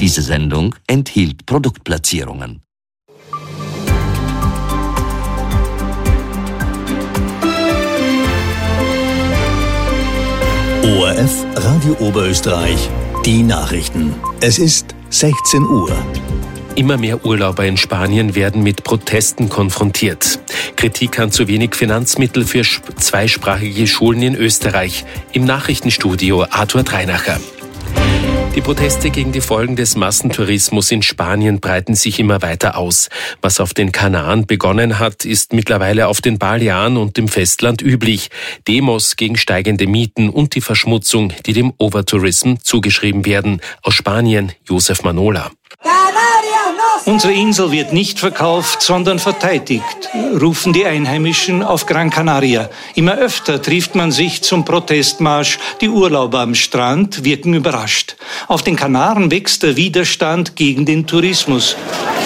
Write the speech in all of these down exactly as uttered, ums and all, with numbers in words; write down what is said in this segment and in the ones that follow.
Diese Sendung enthielt Produktplatzierungen. O R F Radio Oberösterreich, die Nachrichten. Es ist sechzehn Uhr. Immer mehr Urlauber in Spanien werden mit Protesten konfrontiert. Kritik an zu wenig Finanzmittel für zweisprachige Schulen in Österreich. Im Nachrichtenstudio Arthur Dreinacher. Die Proteste gegen die Folgen des Massentourismus in Spanien breiten sich immer weiter aus. Was auf den Kanaren begonnen hat, ist mittlerweile auf den Balearen und dem Festland üblich. Demos gegen steigende Mieten und die Verschmutzung, die dem Overtourism zugeschrieben werden. Aus Spanien, Josef Manola. Unsere Insel wird nicht verkauft, sondern verteidigt, rufen die Einheimischen auf Gran Canaria. Immer öfter trifft man sich zum Protestmarsch. Die Urlauber am Strand wirken überrascht. Auf den Kanaren wächst der Widerstand gegen den Tourismus.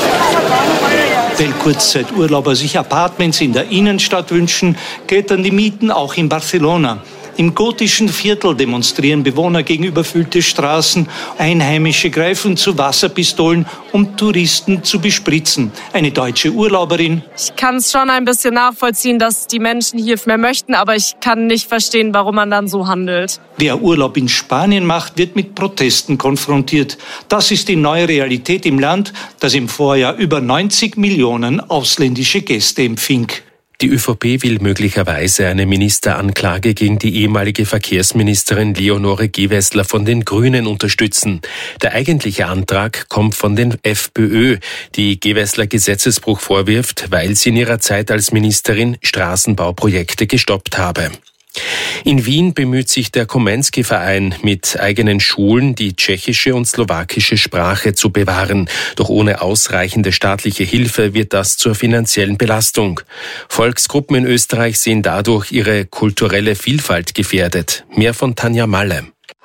Weil Kurzzeiturlauber sich Apartments in der Innenstadt wünschen, klettern die Mieten auch in Barcelona. Im gotischen Viertel demonstrieren Bewohner gegen überfüllte Straßen. Einheimische greifen zu Wasserpistolen, um Touristen zu bespritzen. Eine deutsche Urlauberin: Ich kann es schon ein bisschen nachvollziehen, dass die Menschen hier mehr möchten, aber ich kann nicht verstehen, warum man dann so handelt. Wer Urlaub in Spanien macht, wird mit Protesten konfrontiert. Das ist die neue Realität im Land, das im Vorjahr über neunzig Millionen ausländische Gäste empfing. Die ÖVP will möglicherweise eine Ministeranklage gegen die ehemalige Verkehrsministerin Leonore Gewessler von den Grünen unterstützen. Der eigentliche Antrag kommt von den FPÖ, die Gewessler Gesetzesbruch vorwirft, weil sie in ihrer Zeit als Ministerin Straßenbauprojekte gestoppt habe. In Wien bemüht sich der Komensky-Verein mit eigenen Schulen, die tschechische und slowakische Sprache zu bewahren. Doch ohne ausreichende staatliche Hilfe wird das zur finanziellen Belastung. Volksgruppen in Österreich sehen dadurch ihre kulturelle Vielfalt gefährdet. Mehr von Tanja Malle.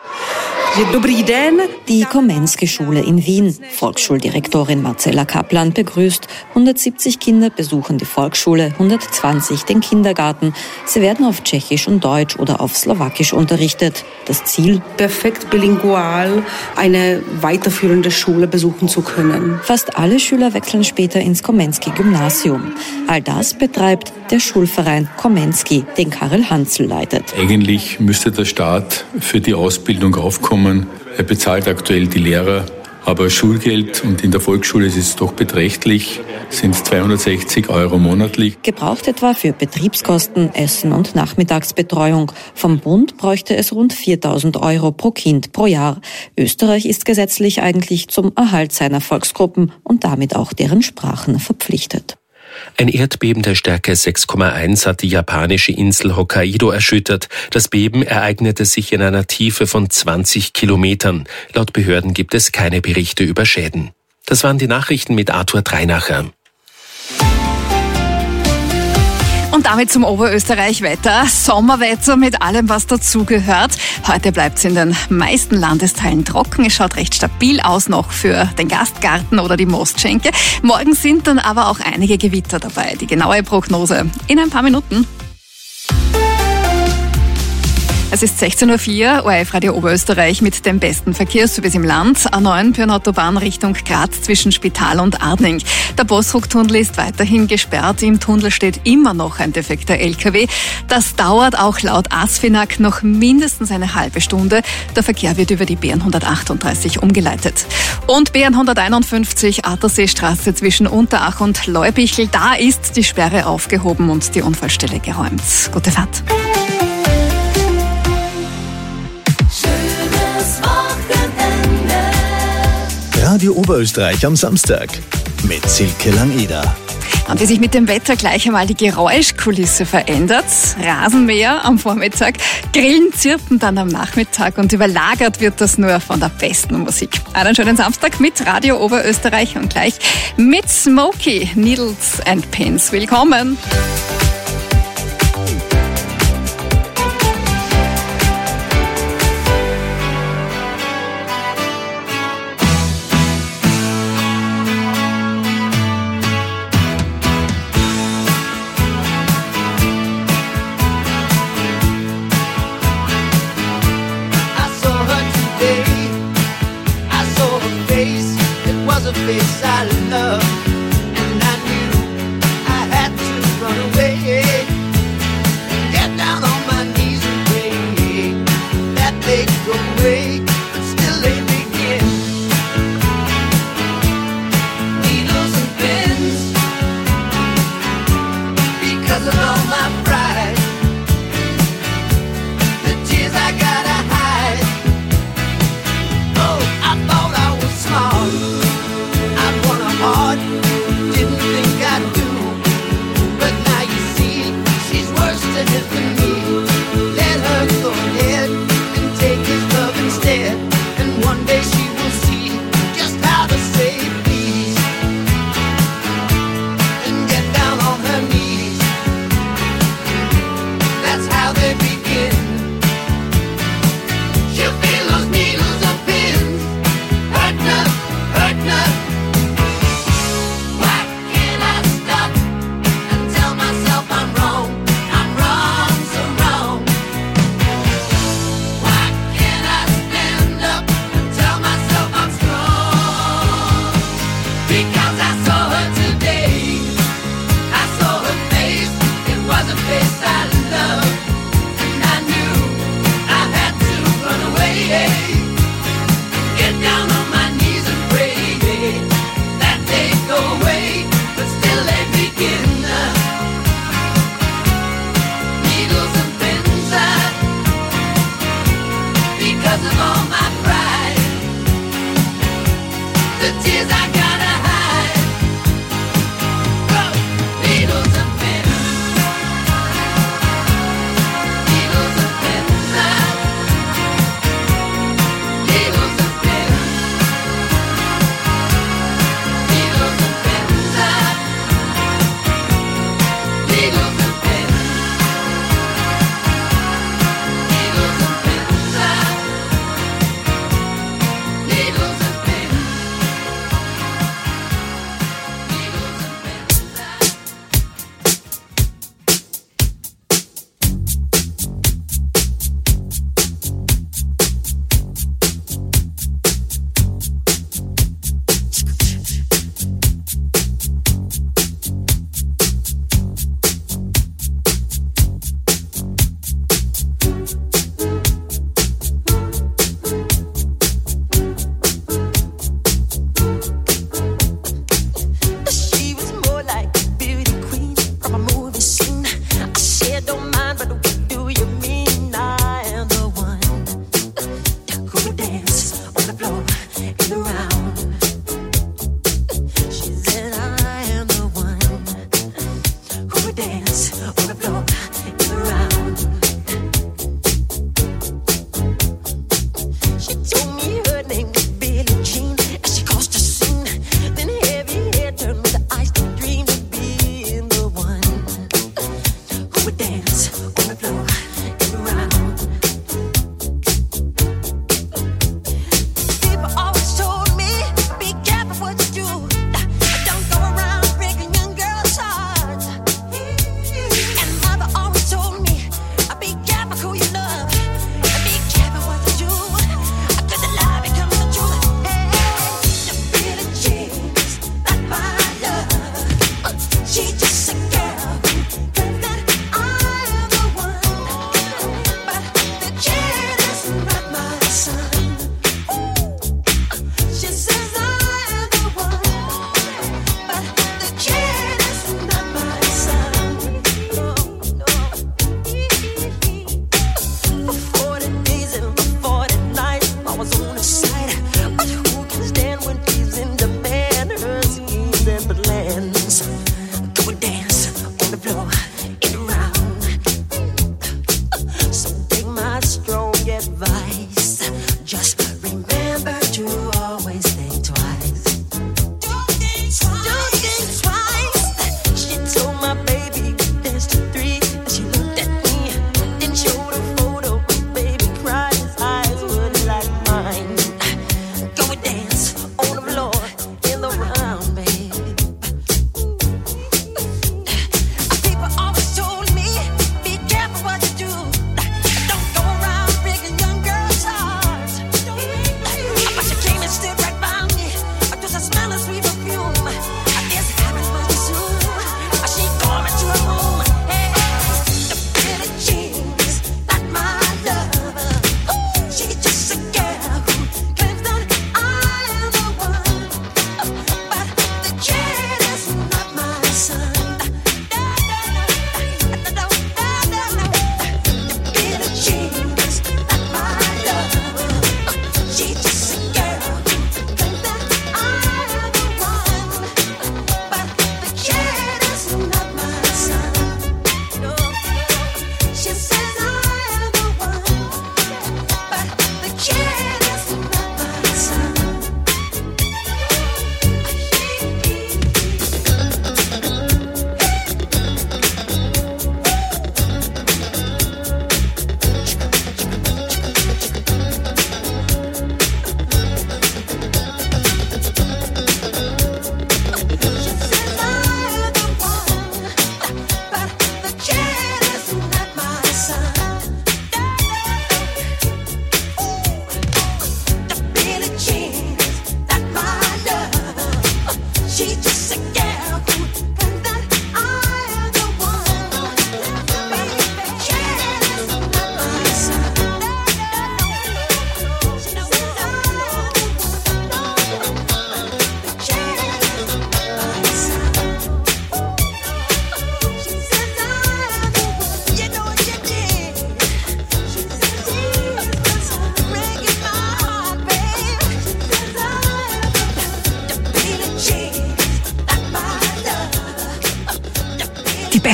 Die Komensky-Schule in Wien. Volksschuldirektorin Marcella Kaplan begrüßt. hundertsiebzig Kinder besuchen die Volksschule, hundertzwanzig den Kindergarten. Sie werden auf Tschechisch und Deutsch oder auf Slowakisch unterrichtet. Das Ziel: perfekt bilingual eine weiterführende Schule besuchen zu können. Fast alle Schüler wechseln später ins Komensky-Gymnasium. All das betreibt der Schulverein Komensky, den Karel Hanzl leitet. Eigentlich müsste der Staat für die Ausbildung aufkommen. Er bezahlt aktuell die Lehrer, aber Schulgeld, und in der Volksschule ist es doch beträchtlich, sind zweihundertsechzig Euro monatlich. Gebraucht etwa für Betriebskosten, Essen und Nachmittagsbetreuung. Vom Bund bräuchte es rund viertausend Euro pro Kind pro Jahr. Österreich ist gesetzlich eigentlich zum Erhalt seiner Volksgruppen und damit auch deren Sprachen verpflichtet. Ein Erdbeben der Stärke sechs Komma eins hat die japanische Insel Hokkaido erschüttert. Das Beben ereignete sich in einer Tiefe von zwanzig Kilometern. Laut Behörden gibt es keine Berichte über Schäden. Das waren die Nachrichten mit Arthur Dreinacher. Und damit zum Oberösterreich-Wetter. Sommerwetter mit allem, was dazugehört. Heute bleibt es in den meisten Landesteilen trocken. Es schaut recht stabil aus noch für den Gastgarten oder die Mostschenke. Morgen sind dann aber auch einige Gewitter dabei. Die genaue Prognose in ein paar Minuten. Es ist sechzehn Uhr vier, O R F Radio Oberösterreich mit dem besten Verkehrsservice im Land. A neun Pirnautobahn Richtung Graz zwischen Spital und Arding. Der Bosruck-Tunnel ist weiterhin gesperrt. Im Tunnel steht immer noch ein defekter L K W. Das dauert auch laut ASFINAG noch mindestens eine halbe Stunde. Der Verkehr wird über die B N hundertachtunddreißig umgeleitet. Und B N hunderteinundfünfzig Atterseestraße zwischen Unterach und Leubichl. Da ist die Sperre aufgehoben und die Unfallstelle geräumt. Gute Fahrt. Radio Oberösterreich am Samstag mit Silke Langeder. Und wie sich mit dem Wetter gleich einmal die Geräuschkulisse verändert. Rasenmäher am Vormittag, Grillen zirpen dann am Nachmittag und überlagert wird das nur von der besten Musik. Einen schönen Samstag mit Radio Oberösterreich und gleich mit Smokey, Needles and Pins. Willkommen! Face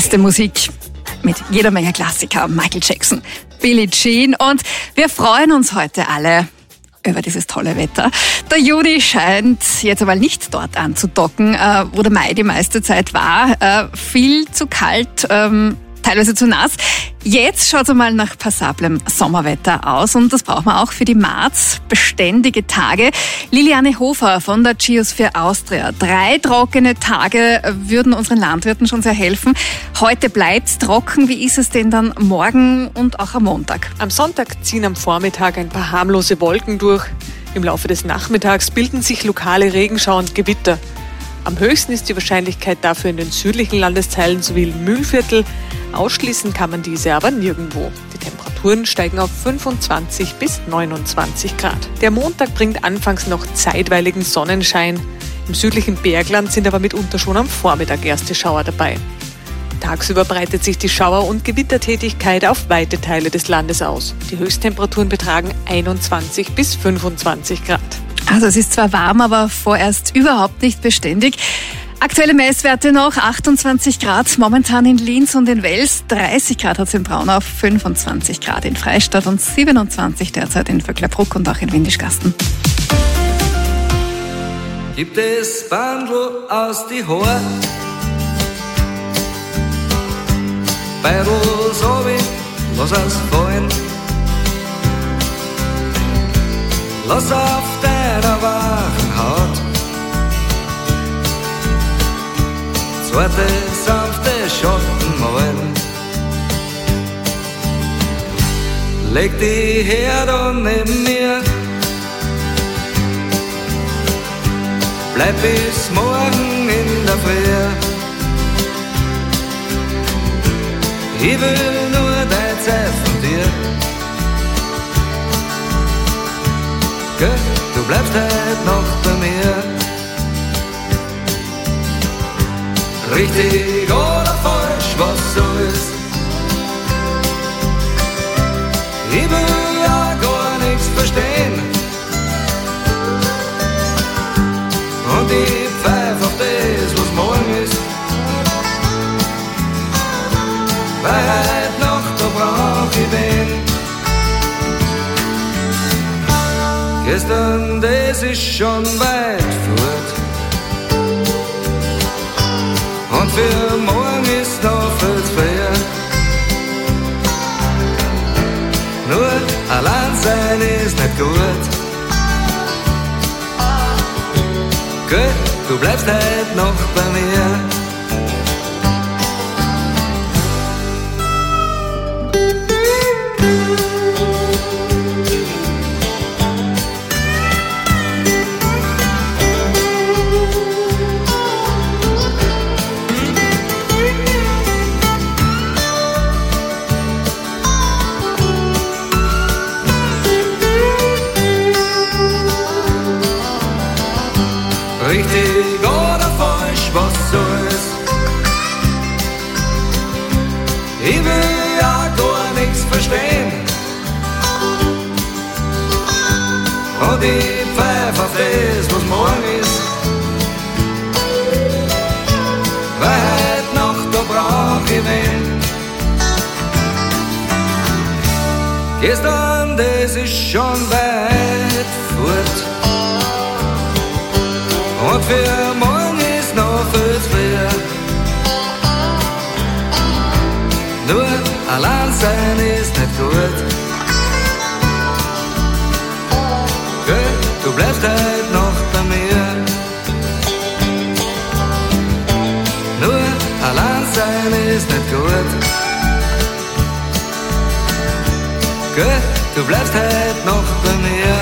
beste Musik mit jeder Menge Klassiker. Michael Jackson, Billie Jean und wir freuen uns heute alle über dieses tolle Wetter. Der Juni scheint jetzt aber nicht dort anzudocken, wo der Mai die meiste Zeit war. Viel zu kalt, teilweise zu nass. Jetzt schaut es mal nach passablem Sommerwetter aus und das brauchen wir auch für die Marz. Beständige Tage. Liliane Hofer von der Geosphere Austria. Drei trockene Tage würden unseren Landwirten schon sehr helfen. Heute bleibt's trocken. Wie ist es denn dann morgen und auch am Montag? Am Sonntag ziehen am Vormittag ein paar harmlose Wolken durch. Im Laufe des Nachmittags bilden sich lokale Regenschauer und Gewitter. Am höchsten ist die Wahrscheinlichkeit dafür in den südlichen Landesteilen sowie im Mühlviertel. Ausschließen kann man diese aber nirgendwo. Die Temperaturen steigen auf fünfundzwanzig bis neunundzwanzig Grad. Der Montag bringt anfangs noch zeitweiligen Sonnenschein. Im südlichen Bergland sind aber mitunter schon am Vormittag erste Schauer dabei. Tagsüber breitet sich die Schauer- und Gewittertätigkeit auf weite Teile des Landes aus. Die Höchsttemperaturen betragen einundzwanzig bis fünfundzwanzig Grad. Also es ist zwar warm, aber vorerst überhaupt nicht beständig. Aktuelle Messwerte noch achtundzwanzig Grad, momentan in Linz und in Wels, dreißig Grad hat es in Braunau, fünfundzwanzig Grad in Freistadt und siebenundzwanzig derzeit in Vöcklerbruck und auch in Windischgasten. Gibt es Bandl aus die Haar, Beidl so wie, lass es fallen, lass auf deiner wachen Haut zweite sanfte Schatten malen. Leg die her da neben mir, bleib bis morgen in der Früh. Ich will nur dein Zeit von dir. Gell, du bleibst heute noch bei mir. Richtig oder falsch, was so ist. Ich will ja gar nichts verstehen. Und ich pfeif auf das, was morgen ist. Weil heute Nacht, da brauch ich wen. Gestern, das ist schon weit fort. Und für morgen ist noch viel zu früh. Nur allein sein ist nicht gut. Gut, du bleibst heute noch bei mir. Richtig oder falsch, was so ist. Ich will ja gar nichts verstehen. Und ich pfeif auf das, was morgen ist. Weil heute Nacht, da brauch ich wen. Gestern, das ist schon weit fort. Und für morgen ist noch viel zu früh. Nur allein sein ist nicht gut. Gut, du bleibst heute noch bei mir. Nur allein sein ist nicht gut. Gut, du bleibst heute noch bei mir.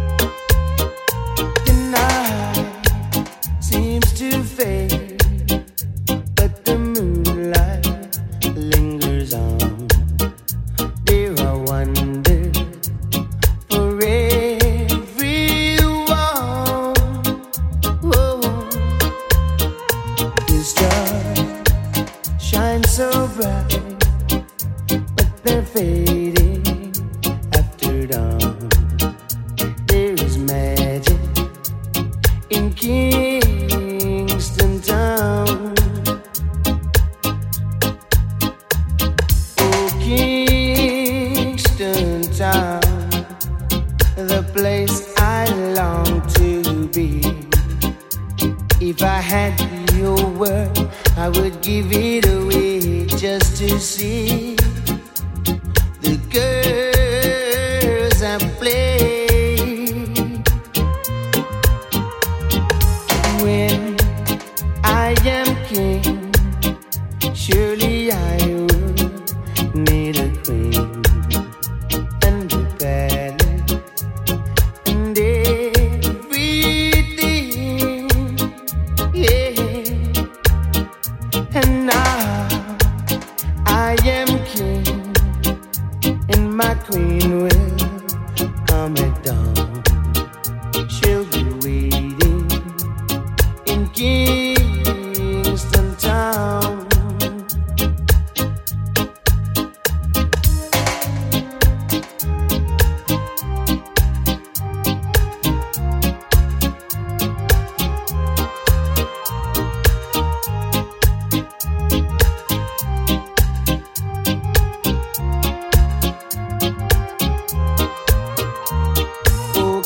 Seems to fade in Kingston Town. Oh, Kingston Town, the place I long to be. If I had your word, I would give it away just to see the girls I play. When I am king, surely I would need a queen and a palace and everything, yeah. And now I am king, and my queen will come at dawn. She'll be waiting in Kingston Town. Oh,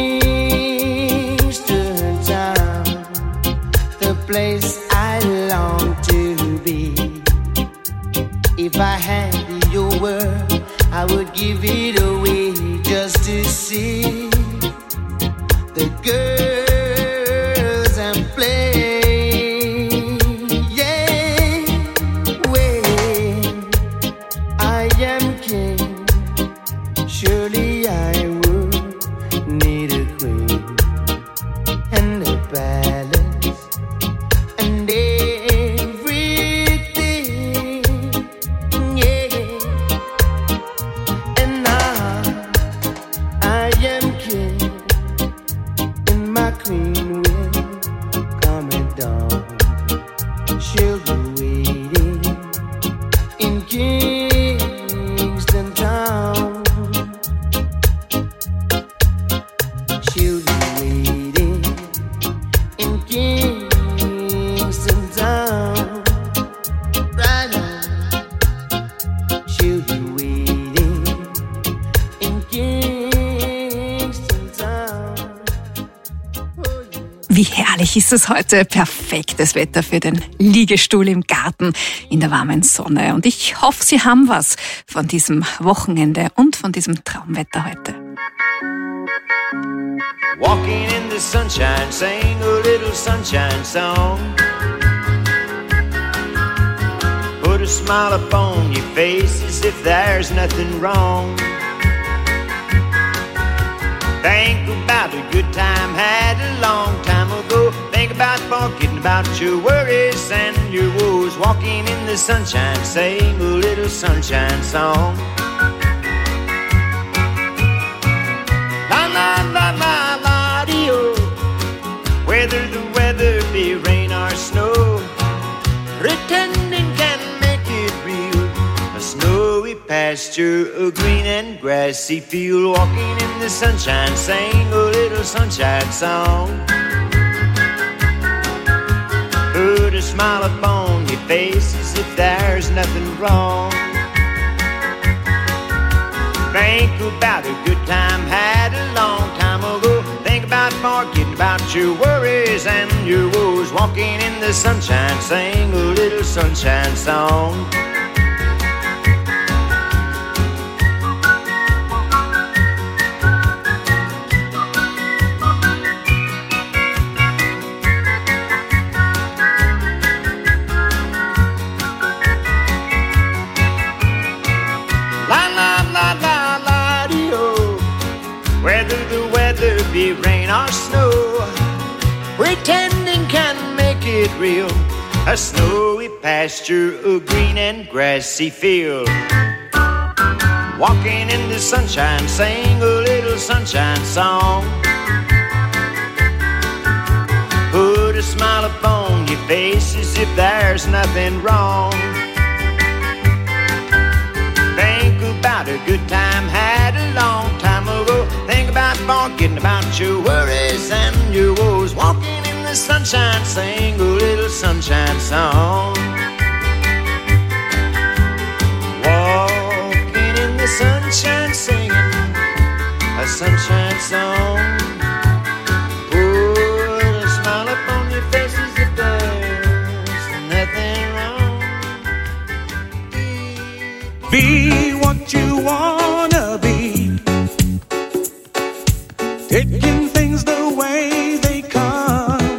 Kingston Town, the place I long to be. If I had your word, I would give it away just to see the girls and play. Yeah, when I am king, surely I would need a queen and a palace and everything, yeah. And now I am king, and my queen will come at dawn. She'll be waiting in Kingston Town. She'll be waiting in Kingston Town. Right now, she'll be waiting in Kingston Town. Oh, yeah. Wie herrlich ist es heute. Perfektes Wetter für den Liegestuhl im Garten in der warmen Sonne. Und ich hoffe, Sie haben was von diesem Wochenende und von diesem Traumwetter heute. Walking in the sunshine, sing a little sunshine song. Put a smile upon your face as if there's nothing wrong. Think about a good time had a long time ago. Think about forgetting about your worries and your woes. Walking in the sunshine, sing a little sunshine song. La la la la la dee-oh. Whether the weather be rain or snow, pretending can make it real. A snowy pasture, a green and grassy field. Walking in the sunshine, sing a little sunshine song. Put a smile upon your face as if there's nothing wrong. Think about a good time had a long time ago. Think about forgetting about your worries and your woes. Walking in the sunshine, sing a little sunshine song. La la la la la dee-oh. Whether the weather be rain or snow, pretending can make it real. A snowy pasture, a green and grassy field. Walking in the sunshine, sing a little sunshine song. Put a smile upon your face as if there's nothing wrong. Think about a good time had a long time ago. Think about forgetting about your worries and your woes. Walking in the sunshine, sing a little sunshine song. Walking in the sunshine, singing a sunshine song. Put a smile upon your faces if there's nothing wrong. Be what you wanna be, taking things the way they come.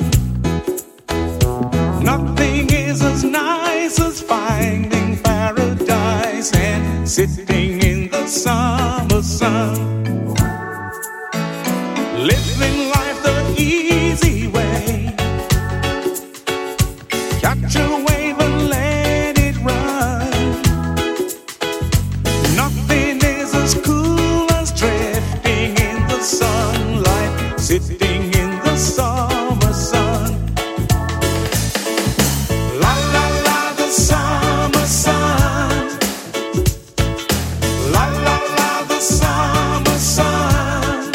Nothing is as nice as finding paradise and sitting in the summer sun. Living life the easy way, catch a wave and let it run. Nothing is as cool as drifting in the sunlight, sitting in the summer sun. La la la, the summer sun. La la la, the summer sun.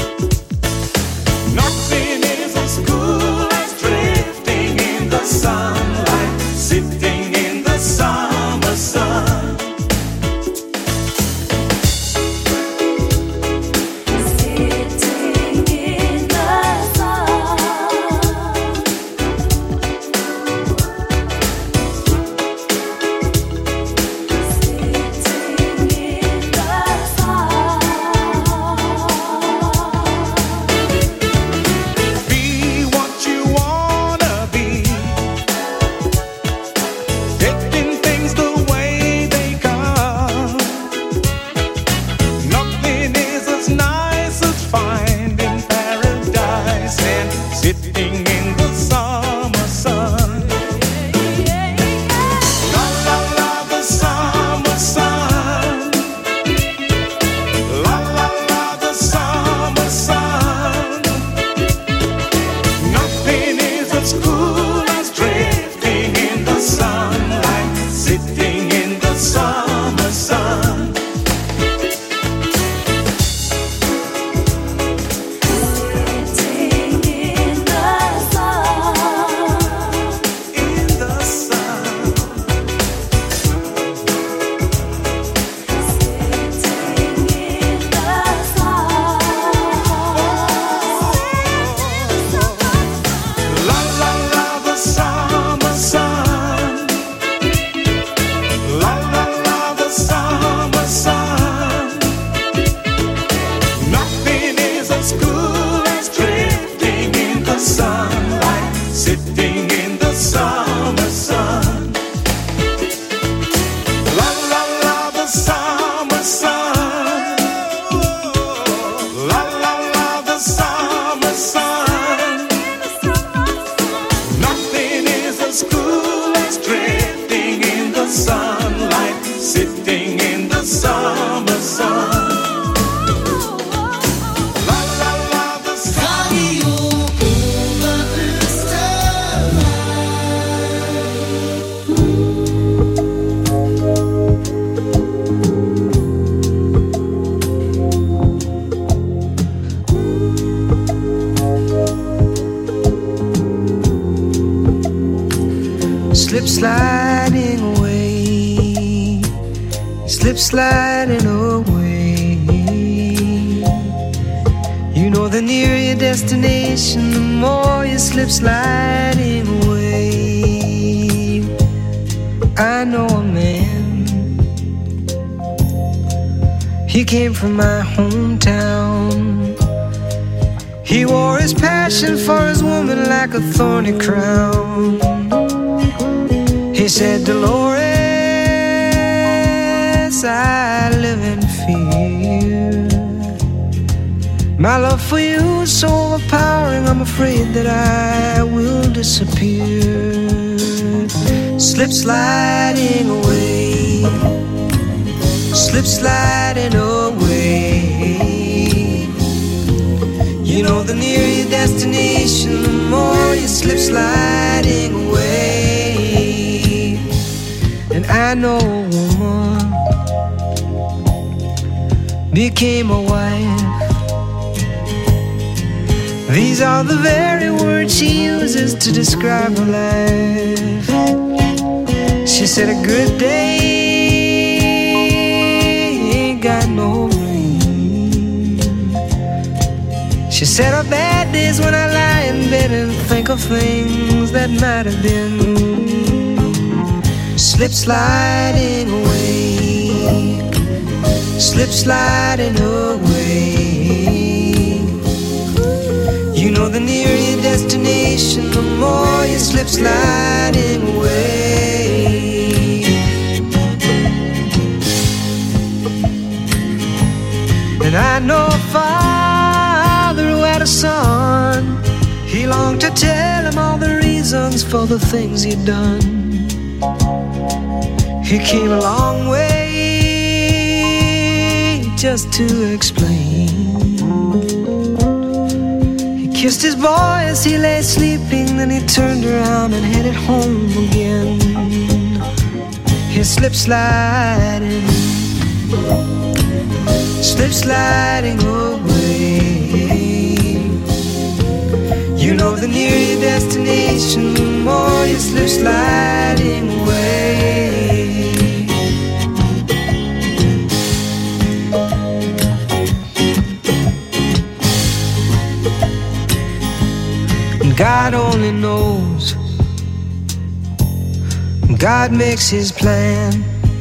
Nothing is as cool as drifting in the sunlight, sitting in the summer sun. Be what you wanna be, taking things the way they come. Nothing is as nice as finding paradise and sitting in the summer sun. La la la, the summer sun. La la la, the summer sun. Nothing is as cool as drifting in the sunlight, sitting in the summer sun. Sitting in the sun, in the sun. Sitting in the sun. La la la, the summer sun. La la la, the summer sun. Nothing is as cool as drifting in the sunlight, sitting in the summer sun. La la la, the summer sun. La la la, the summer sun. Nothing is as cool as drifting in the sunlight, sitting in the summer sun. La la la, the Radio Slip sliding away, slip sliding away. You know the nearer your destination, the more you slip sliding away. I know a man, he came from my hometown. He wore his passion for his woman like a thorny crown. He said, Dolores, I live in fear. My love for you is so overpowering, I'm afraid that I will disappear. Slip sliding away, slip sliding away. You know the nearer your destination, the more you slip sliding away. And I know a woman became a wife These are the very words she uses to describe her life. She said a good day ain't got no rain. She said her bad days when I lie in bed and think of things that might have been. Slip sliding away, slip sliding away. You know the nearer your destination, the more you slip sliding away. And I know a father who had a son. He longed to tell him all the reasons for the things he'd done. He came a long way just to explain. He kissed his boy as he lay sleeping, then he turned around and headed home again. He slipped sliding, slip sliding away. You know the nearer your destination, the more you slip sliding away. And God only knows, God makes his plan.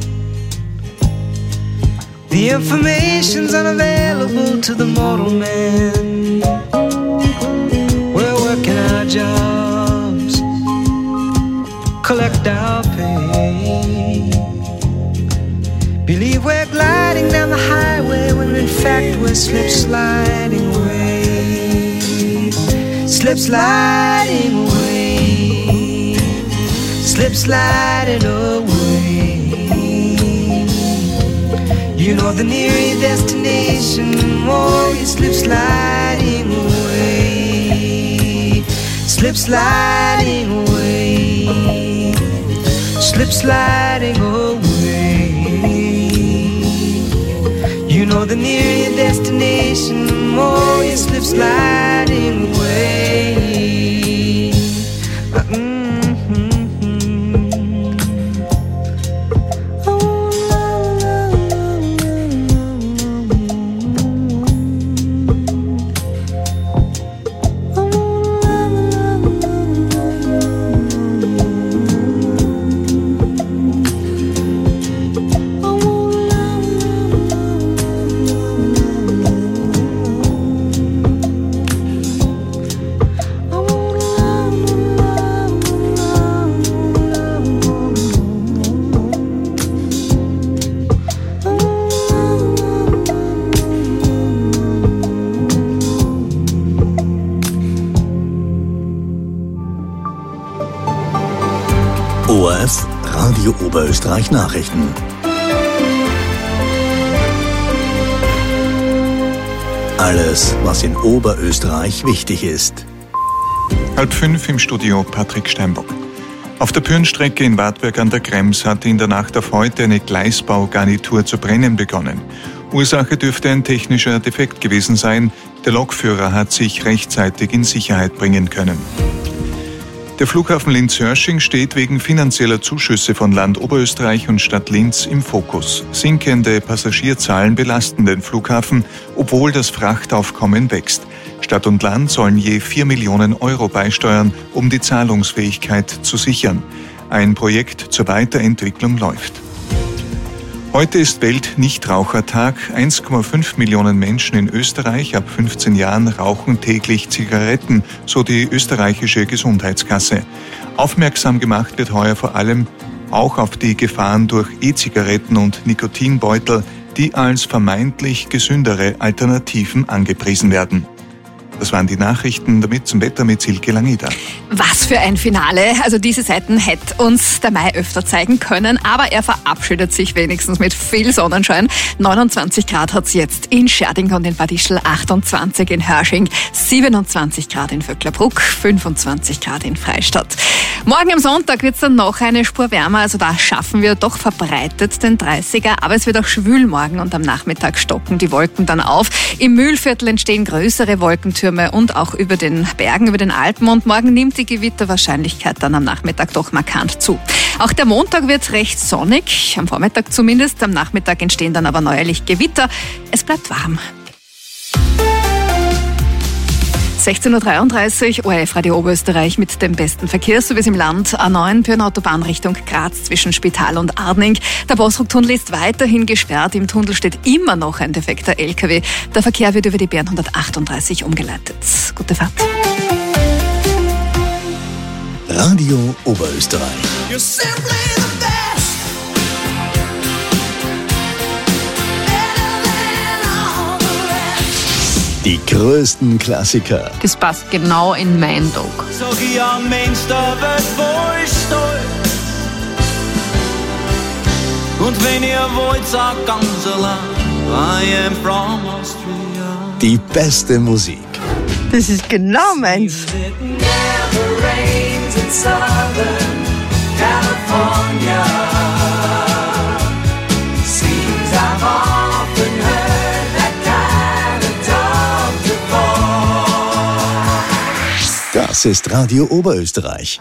The information's unavailable to the mortal man. We're working our jobs, collect our pay. Believe we're gliding down the highway when in fact we're slip sliding away. Slip sliding away, slip sliding away. You know the nearer your destination, the more you slip sliding away. Slip sliding away, slip sliding away. You know the nearer your destination, the more you slip sliding away. O R F Radio Oberösterreich Nachrichten. Alles, was in Oberösterreich wichtig ist. Halb fünf im Studio Patrick Steinbock. Auf der Pürnstrecke in Wartberg an der Krems hat in der Nacht auf heute eine Gleisbaugarnitur zu brennen begonnen. Ursache dürfte ein technischer Defekt gewesen sein. Der Lokführer hat sich rechtzeitig in Sicherheit bringen können. Der Flughafen Linz-Hörsching steht wegen finanzieller Zuschüsse von Land Oberösterreich und Stadt Linz im Fokus. Sinkende Passagierzahlen belasten den Flughafen, obwohl das Frachtaufkommen wächst. Stadt und Land sollen je vier Millionen Euro beisteuern, um die Zahlungsfähigkeit zu sichern. Ein Projekt zur Weiterentwicklung läuft. Heute ist Welt-Nichtrauchertag. eins Komma fünf Millionen Menschen in Österreich ab fünfzehn Jahren rauchen täglich Zigaretten, so die österreichische Gesundheitskasse. Aufmerksam gemacht wird heuer vor allem auch auf die Gefahren durch E-Zigaretten und Nikotinbeutel, die als vermeintlich gesündere Alternativen angepriesen werden. Das waren die Nachrichten, damit zum Wetter mit Silke Langida. Was für ein Finale. Also diese Seiten hätte uns der Mai öfter zeigen können, aber er verabschiedet sich wenigstens mit viel Sonnenschein. neunundzwanzig Grad hat es jetzt in Scherding und in Bad Ischl, achtundzwanzig in Hörsching, siebenundzwanzig Grad in Vöcklerbruck, fünfundzwanzig Grad in Freistadt. Morgen am Sonntag wird es dann noch eine Spur wärmer, also da schaffen wir doch verbreitet den dreißiger, aber es wird auch schwül morgen und am Nachmittag stocken die Wolken dann auf. Im Mühlviertel entstehen größere Wolkentürme. Leuchttürme und auch über den Bergen, über den Alpen. Und morgen nimmt die Gewitterwahrscheinlichkeit dann am Nachmittag doch markant zu. Auch der Montag wird recht sonnig, am Vormittag zumindest. Am Nachmittag entstehen dann aber neuerlich Gewitter. Es bleibt warm. sechzehn Uhr dreiunddreißig, O R F Radio Oberösterreich mit dem besten Verkehrsservice im Land. A neun, Pirna-Autobahn Richtung Graz zwischen Spital und Arding. Der Bosrock-Tunnel ist weiterhin gesperrt. Im Tunnel steht immer noch ein defekter L K W. Der Verkehr wird über die B hundertachtunddreißig umgeleitet. Gute Fahrt. Radio Oberösterreich. Die größten Klassiker. Das passt genau in meinen Tag. Sag ich ein Mensch der Welt, wo ich stolz. Und wenn ihr wollt, sag ganz allein, I am from Austria. Die beste Musik. Das ist genau meins. Das ist Radio Oberösterreich.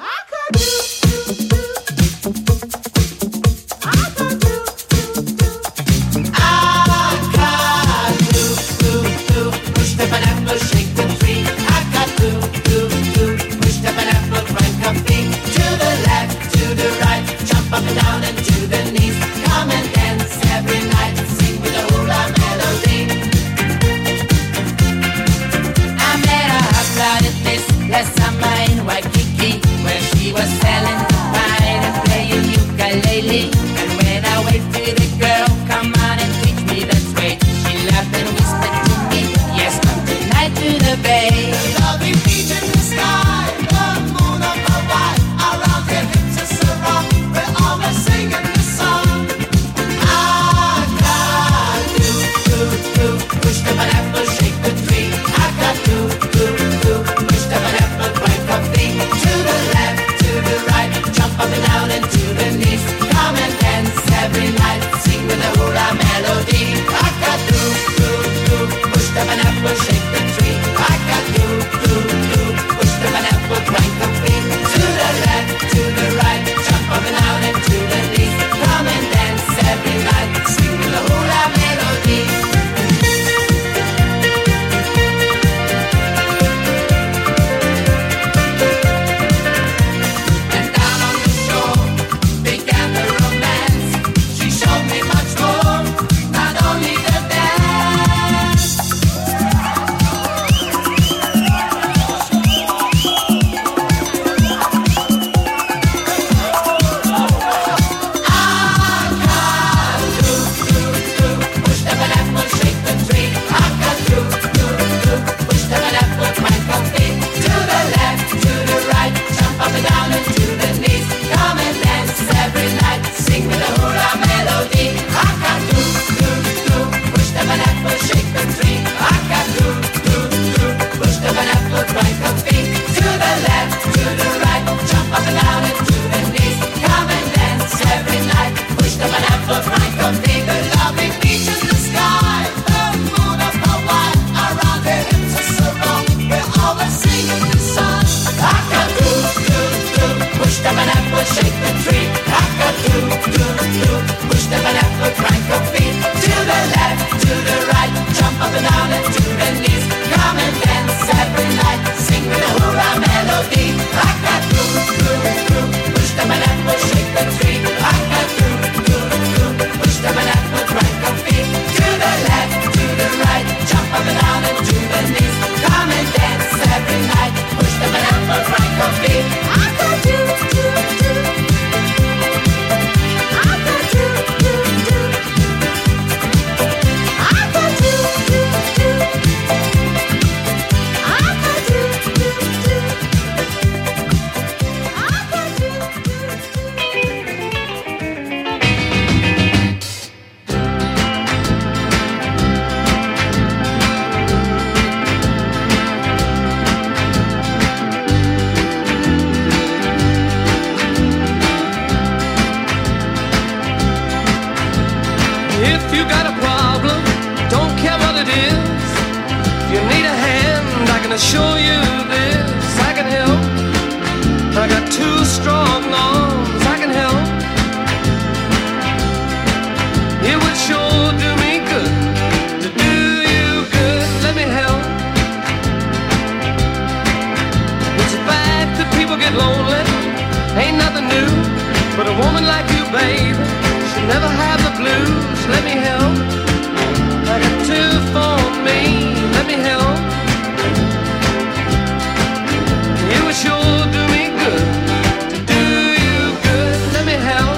Last summer in Waikiki, where she was selling assure you this, I can help. I got two strong arms, I can help. It would sure do me good to do you good, let me help. It's a fact that people get lonely, ain't nothing new. But a woman like you, babe, should never have the blues, let me help. I got two for me, let me help. It would sure do me good to do you good, let me help.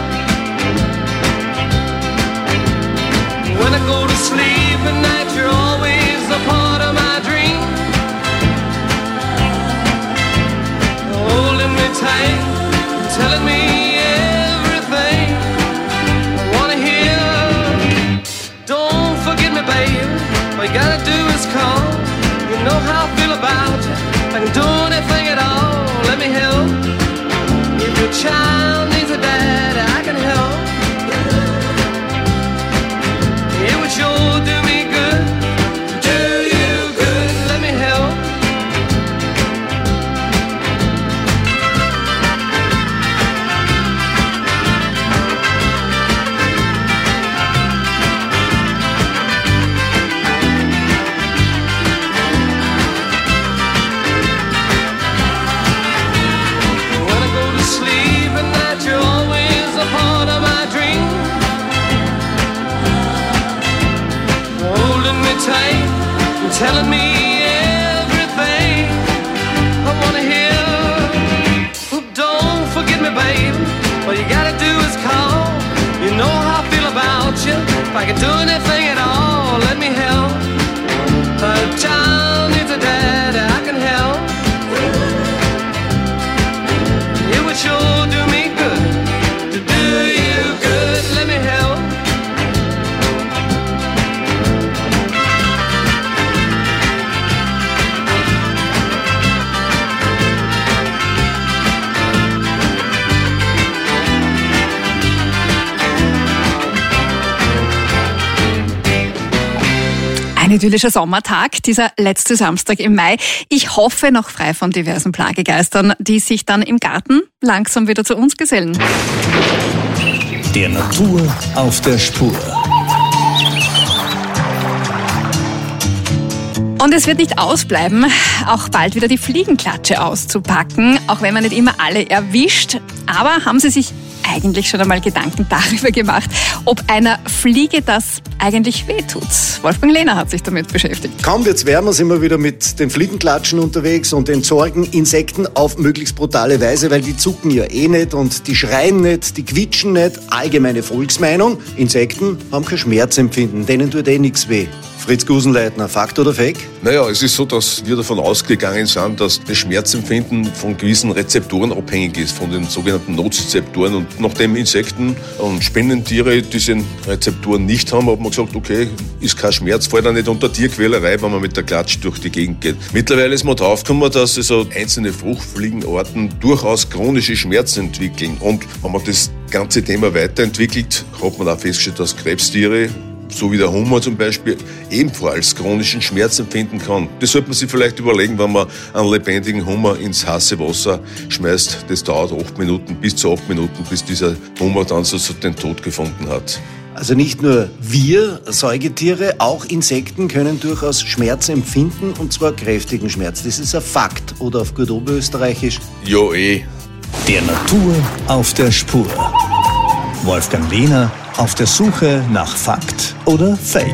When I go to sleep at night, you're always a part of my dream. Holding me tight, telling me everything I wanna hear. Don't forget me, babe, all you gotta do is call. You know how I feel about you, I can do anything at all, let me help. If your child needs a dad, I can help. It would sure do me good, do you good, let me help. When I go to sleep at night, you're always a part of my dream. Holding me tight and telling me everything I wanna hear. Oh, don't forget me, babe, all you gotta do is call. You know how I feel about you, if I can do anything at all, let me help. A child needs a dad, I can help. It would sure do me good to do you good, let me help. Ein idyllischer Sommertag, dieser letzte Samstag im Mai. Ich hoffe noch frei von diversen Plagegeistern, die sich dann im Garten langsam wieder zu uns gesellen. Der Natur auf der Spur. Und es wird nicht ausbleiben, auch bald wieder die Fliegenklatsche auszupacken, auch wenn man nicht immer alle erwischt. Aber haben Sie sich eigentlich schon einmal Gedanken darüber gemacht, ob einer Fliege das eigentlich wehtut? Wolfgang Lehner hat sich damit beschäftigt. Kaum wird's wärmer, sind wir wieder mit den Fliegenklatschen unterwegs und entsorgen Insekten auf möglichst brutale Weise, weil die zucken ja eh nicht und die schreien nicht, die quietschen nicht. Allgemeine Volksmeinung, Insekten haben kein Schmerzempfinden, denen tut eh nichts weh. Fritz Gusenleitner, Fakt oder Fake? Naja, es ist so, dass wir davon ausgegangen sind, dass das Schmerzempfinden von gewissen Rezeptoren abhängig ist, von den sogenannten Nozizeptoren. Und nachdem Insekten und Spinnentiere diese Rezeptoren nicht haben, hat man gesagt, okay, ist kein Schmerz, fällt auch nicht unter Tierquälerei, wenn man mit der Klatsch durch die Gegend geht. Mittlerweile ist man draufgekommen, dass also einzelne Fruchtfliegenarten durchaus chronische Schmerzen entwickeln. Und wenn man das ganze Thema weiterentwickelt, hat man auch festgestellt, dass Krebstiere, so wie der Hummer zum Beispiel, ebenfalls chronischen Schmerz empfinden kann. Das sollte man sich vielleicht überlegen, wenn man einen lebendigen Hummer ins heiße Wasser schmeißt. Das dauert acht Minuten, bis zu acht Minuten, bis dieser Hummer dann so den Tod gefunden hat. Also nicht nur wir, Säugetiere, auch Insekten können durchaus Schmerz empfinden, und zwar kräftigen Schmerz. Das ist ein Fakt, oder auf gut Oberösterreichisch? Ja, eh. Der Natur auf der Spur. Wolfgang Lehner auf der Suche nach Fakt oder Fake.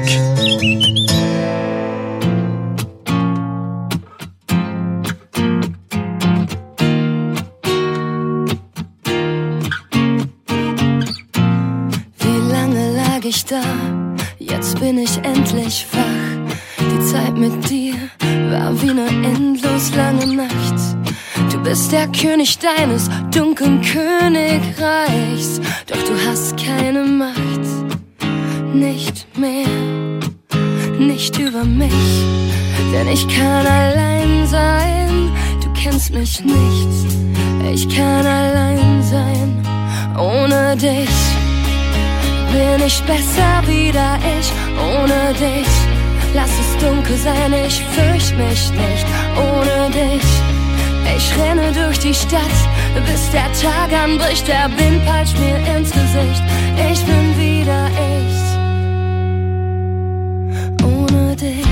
Wie lange lag ich da? Jetzt bin ich endlich wach. Die Zeit mit dir war wie eine endlos lange Nacht. Du bist der König deines dunklen Königreichs, doch du hast keine Macht, nicht mehr, nicht über mich, denn ich kann allein sein, du kennst mich nicht, ich kann allein sein, ohne dich bin ich besser wieder ich, ohne dich lass es dunkel sein, ich fürchte mich nicht ohne dich. Ich renne durch die Stadt, bis der Tag anbricht, der Wind peitscht mir ins Gesicht. Ich bin wieder ich, ohne dich.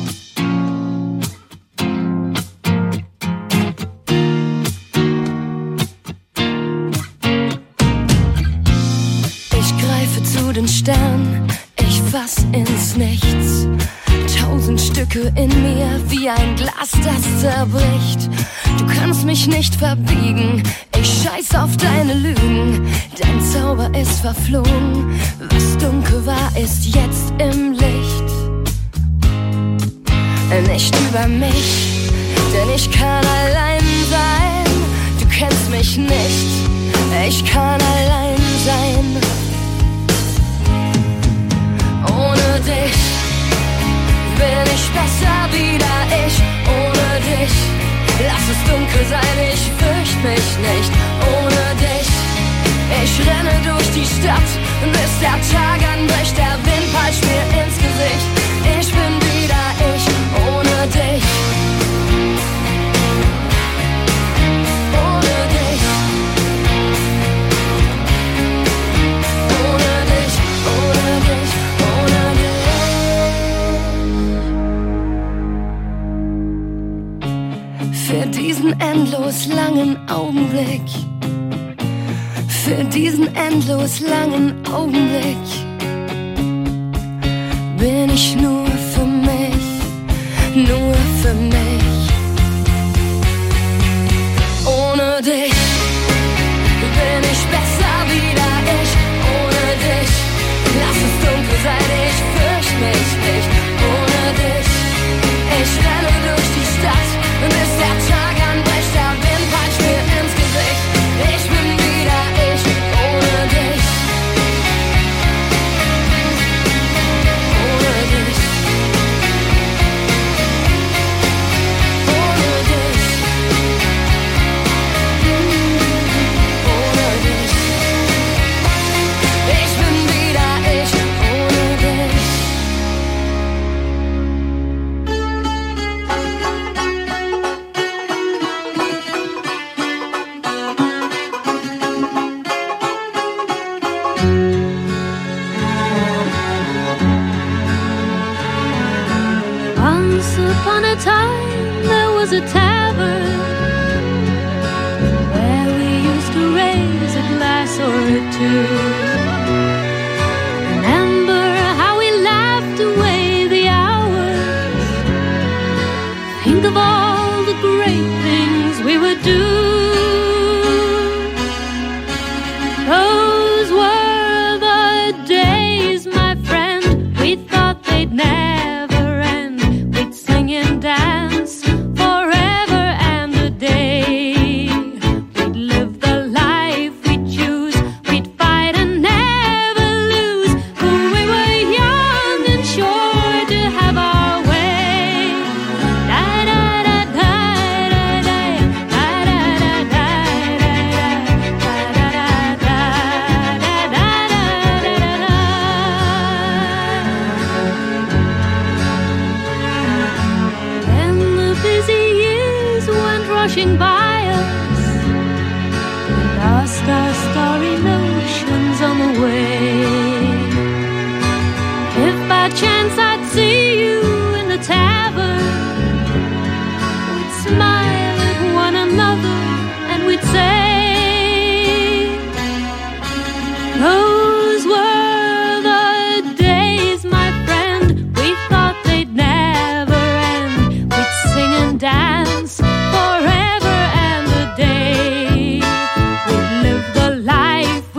Zu den Sternen, ich fass ins Nichts. Tausend Stücke in mir, wie ein Glas, das zerbricht. Du kannst mich nicht verbiegen, ich scheiß auf deine Lügen. Dein Zauber ist verflogen, was dunkel war, ist jetzt im Licht. Nicht über mich, denn ich kann allein sein. Du kennst mich nicht, ich kann allein sein. Ohne dich bin ich besser wieder ich. Ohne dich lass es dunkel sein, ich fürchte mich nicht. Ohne dich ich renne durch die Stadt, bis der Tag anbricht, der Wind peitscht mir ins Gesicht. Ich bin wieder ich, ohne dich. Ohne dich. Ohne dich, ohne dich. Für diesen endlos langen Augenblick, für diesen endlos langen Augenblick bin ich nur für mich, nur für mich. Ohne dich bin ich besser wieder ich. Ohne dich lass es dunkel sein, ich fürchte mich nicht. Ohne dich ich renne durch die Stadt, bis der Tag anbricht, der Wind peitscht mir ins Gesicht. Ich bin wieder ich, ohne dich. Ohne dich. Ohne dich. Ohne dich. Ich bin wieder ich, ohne dich. Once upon a time there was a tavern where we used to raise a glass or two. Remember how we laughed away the hours. Think of all the great things we would do. Those were the days, my friend, we thought they'd never end. We'd sing and dance forever and a day. We'd live the life we'd choose. We'd fight and never lose. For we were young and sure to have our way. Da da da da da da da da Then the busy years went rushing by us. We lost our starry notions on the way. If by chance I'd see you in the tavern, we'd smile at one another and we'd say, those were the days, my friend, we thought they'd never end. We'd sing and dance forever and a day. We'd live the life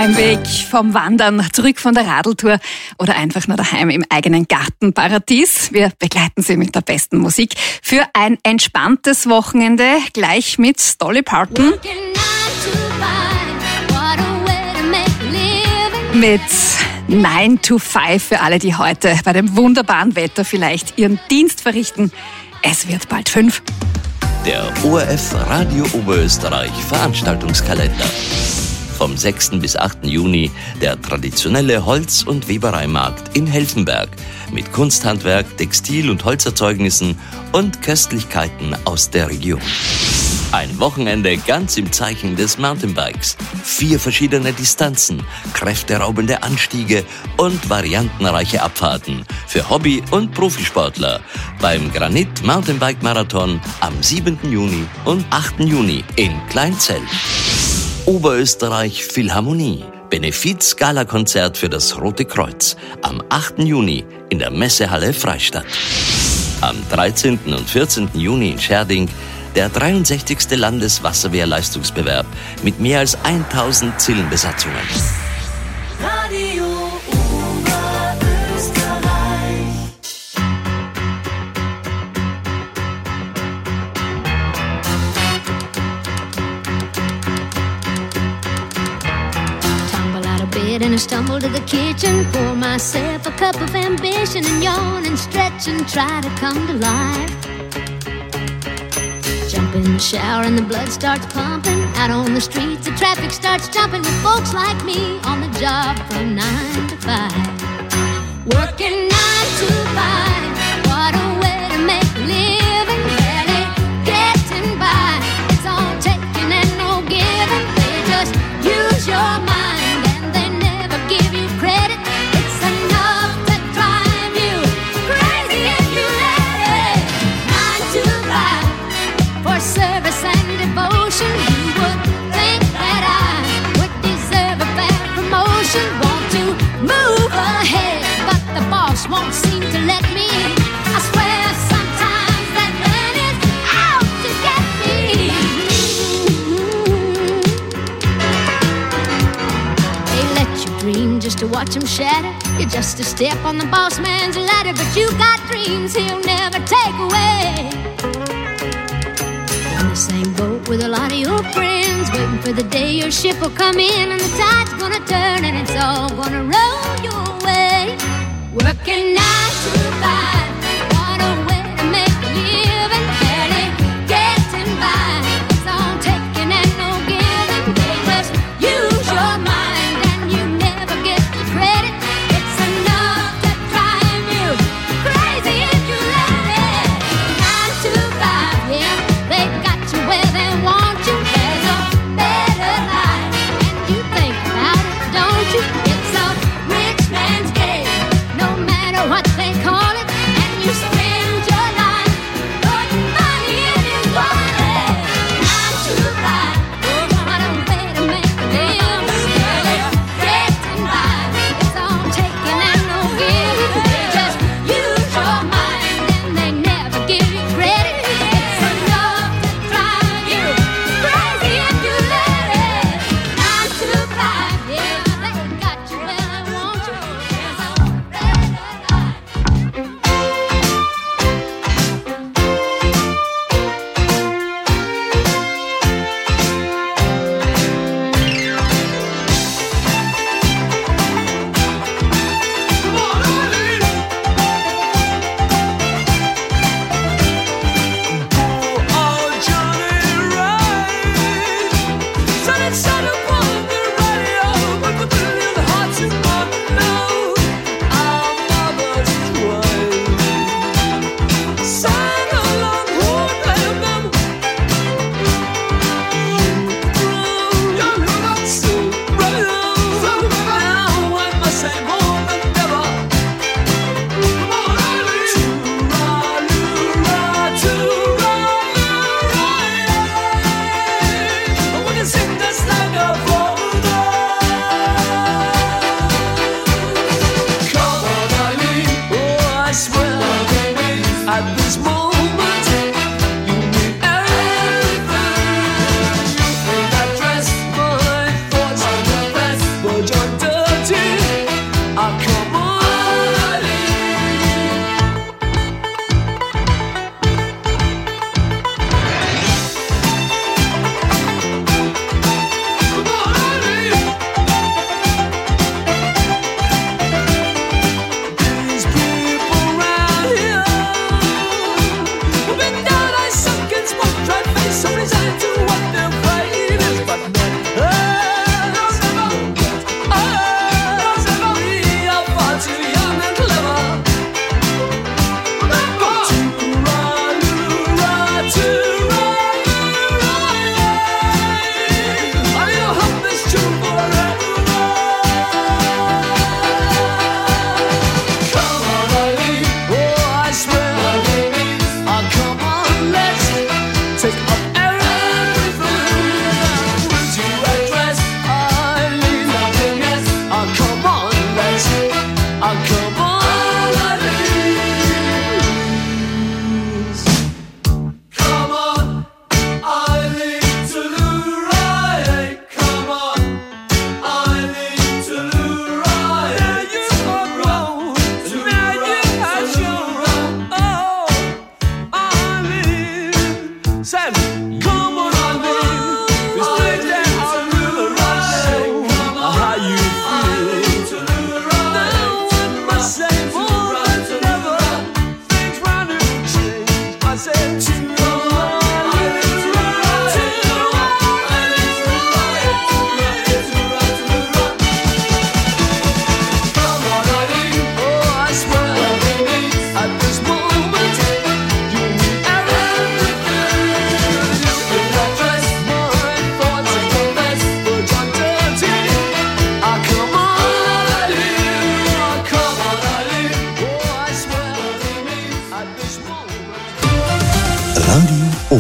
Heimweg vom Wandern, zurück von der Radeltour oder einfach nur daheim im eigenen Gartenparadies. Wir begleiten Sie mit der besten Musik für ein entspanntes Wochenende, gleich mit Dolly Parton. Mit nine to five für alle, die heute bei dem wunderbaren Wetter vielleicht ihren Dienst verrichten. Es wird bald fünf. Der O R F Radio Oberösterreich Veranstaltungskalender. Vom sechsten bis achten Juni der traditionelle Holz- und Webereimarkt in Helfenberg mit Kunsthandwerk, Textil- und Holzerzeugnissen und Köstlichkeiten aus der Region. Ein Wochenende ganz im Zeichen des Mountainbikes. Vier verschiedene Distanzen, kräfteraubende Anstiege und variantenreiche Abfahrten für Hobby- und Profisportler beim Granit Mountainbike Marathon am siebenten Juni und achten Juni in Kleinzell. Oberösterreich Philharmonie. Benefiz-Gala-Konzert für das Rote Kreuz am achten Juni in der Messehalle Freistadt. Am dreizehnten und vierzehnten Juni in Scherding der dreiundsechzigste Landeswasserwehrleistungsbewerb mit mehr als tausend Zillenbesatzungen. Radio Oberösterreich. Tumble out of bed and I stumble to the kitchen, pour myself a cup of ambition and yawn and stretch and try to come to life. Jump in the shower and the blood starts pumping. Out on the streets the traffic starts jumping with folks like me on the job from nine to five. Working nine to five, what a way to make a living. Barely getting by, it's all taking and no giving. They just use your mind and they never give you credit. It's enough to drive you crazy if you let it. Nine to five, for service and devotion, you would think that I would deserve a bad promotion. Want to move ahead, but the boss won't seem to let me. I swear sometimes that man is out to get me. They let you dream just to watch him shatter. You're just a step on the boss man's ladder, but you got dreams he'll never take away. In the same boat with a lot of your friends, waiting for the day your ship will come in and the tide's gonna turn and it's all gonna roll your way. Working nine to five, what a way to make a living. Barely getting by, it's all taking and no giving. They just use your mind and you never get the credit. It's enough to drive you crazy if you let it. Nine to five, yeah, they've got you where they want you. There's a better life, and you think about it, don't you? It's a rich man's game, no matter what they call it.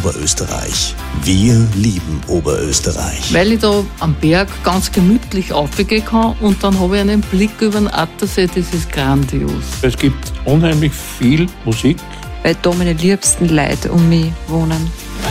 Oberösterreich. Wir lieben Oberösterreich. Weil ich da am Berg ganz gemütlich aufgehen kann und dann habe ich einen Blick über den Attersee, das ist grandios. Es gibt unheimlich viel Musik. Weil da meine liebsten Leute um mich wohnen.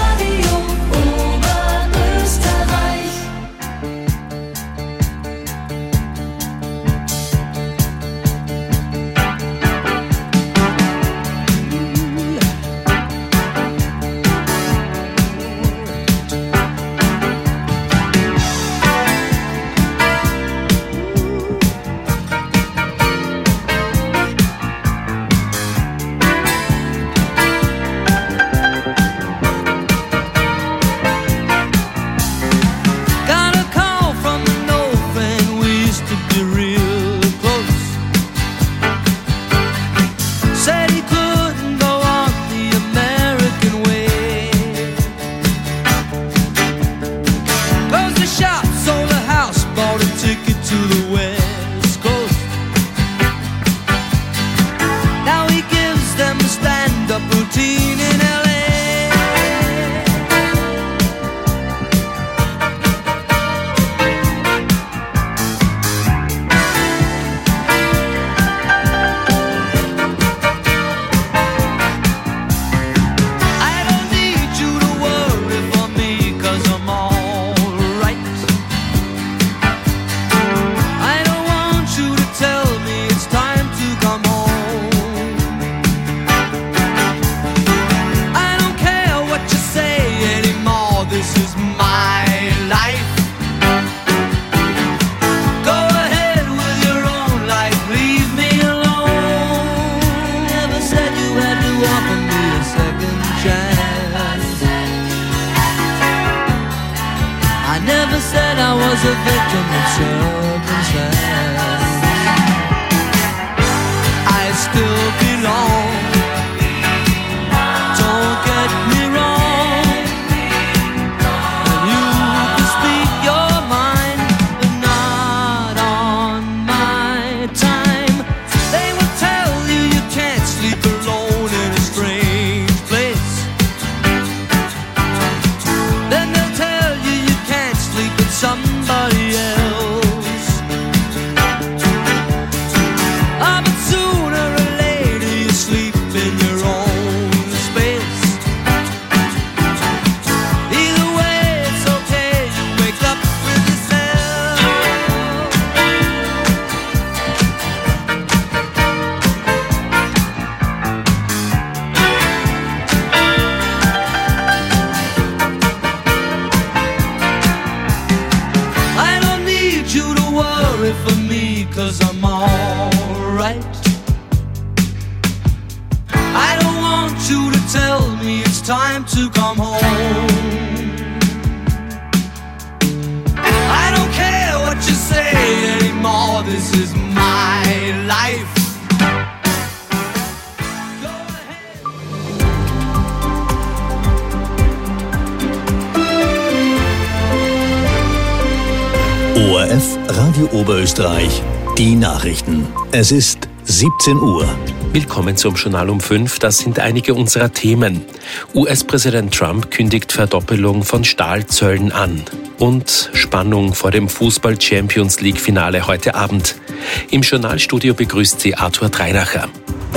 O R F Radio Oberösterreich, die Nachrichten. Es ist siebzehn Uhr. Willkommen zum Journal um fünf. Das sind einige unserer Themen. U S-Präsident Trump kündigt Verdoppelung von Stahlzöllen an. Und Spannung vor dem Fußball-Champions-League-Finale heute Abend. Im Journalstudio begrüßt sie Arthur Dreinacher.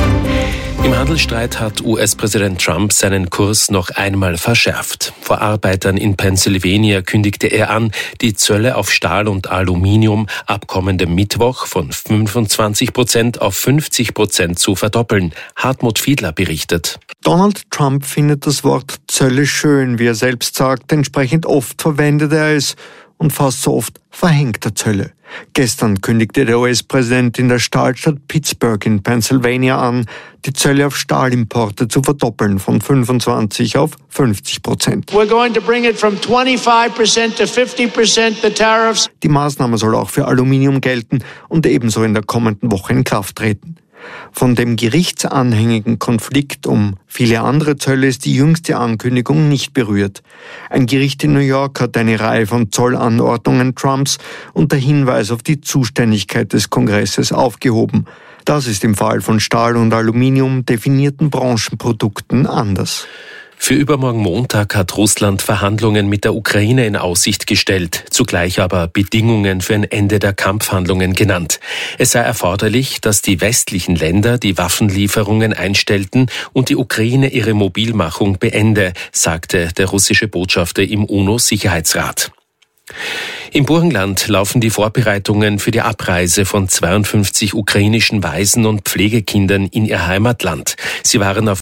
Im Handelsstreit hat U S-Präsident Trump seinen Kurs noch einmal verschärft. Vor Arbeitern in Pennsylvania kündigte er an, die Zölle auf Stahl und Aluminium ab kommendem Mittwoch von fünfundzwanzig Prozent auf fünfzig Prozent zu verdoppeln. Hartmut Fiedler berichtet. Donald Trump findet das Wort Zölle schön, wie er selbst sagt. Entsprechend oft verwendet er es und fast so oft verhängt er Zölle. Gestern kündigte der U S-Präsident in der Stahlstadt Pittsburgh in Pennsylvania an, die Zölle auf Stahlimporte zu verdoppeln von fünfundzwanzig auf fünfzig Prozent. We're going to bring it from twenty-five percent to fifty percent the tariffs. Die Maßnahme soll auch für Aluminium gelten und ebenso in der kommenden Woche in Kraft treten. Von dem gerichtsanhängigen Konflikt um viele andere Zölle ist die jüngste Ankündigung nicht berührt. Ein Gericht in New York hat eine Reihe von Zollanordnungen Trumps unter Hinweis auf die Zuständigkeit des Kongresses aufgehoben. Das ist im Fall von Stahl und Aluminium definierten Branchenprodukten anders. Für übermorgen Montag hat Russland Verhandlungen mit der Ukraine in Aussicht gestellt, zugleich aber Bedingungen für ein Ende der Kampfhandlungen genannt. Es sei erforderlich, dass die westlichen Länder die Waffenlieferungen einstellten und die Ukraine ihre Mobilmachung beende, sagte der russische Botschafter im UNO-Sicherheitsrat. Im Burgenland laufen die Vorbereitungen für die Abreise von zweiundfünfzig ukrainischen Waisen und Pflegekindern in ihr Heimatland. Sie waren auf